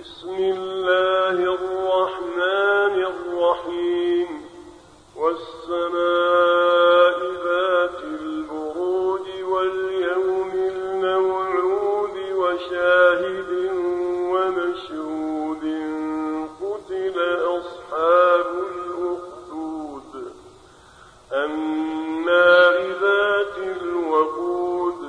بسم الله الرحمن الرحيم والسماء ذات البروج واليوم الموعود وشاهد ومشهود قتل أصحاب الأخدود النار ذات الوقود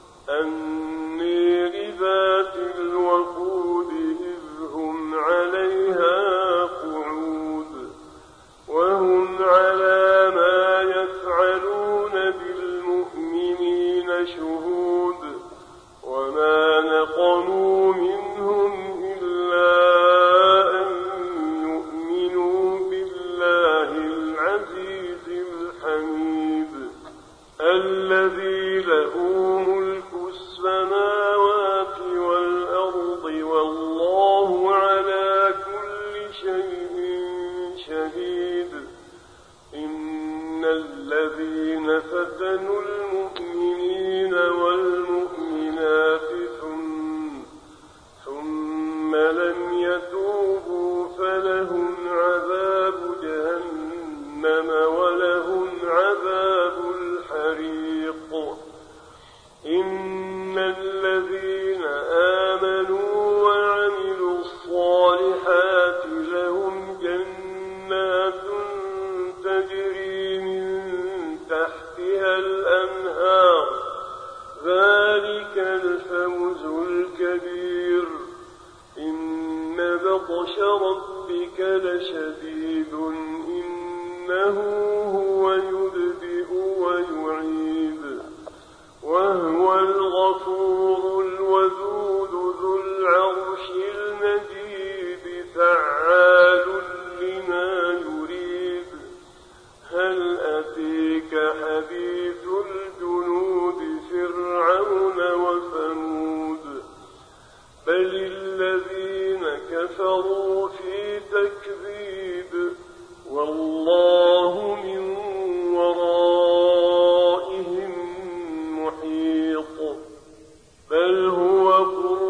النير ذات الوقود إذ هم عليها قعود وهم على ما يفعلون بالمؤمنين شهود وما نقموا منهم إلا أن يؤمنوا بالله العزيز الحميد الذي له ملك السماوات والأرض والله على كل شيء شهيد إن الذين فتنوا المؤمنين والمؤمنات ثم لم يتوبوا فلهم عذاب جهنم ولهم عذاب الحريق إن الذين آمنوا وعملوا الصالحات لهم جنات تجري من تحتها الأنهار ذلك الفوز الكبير إن بطش ربك لشديد إنه هو يبدئ ويعيد وهو الغفور الودود ذو العرش المجيد فعال لما يريد هل أتيك حديث الجنود فرعون وثمود بل الذين كفروا في تكذيب والله من ورائهم محيط بل هو قرآن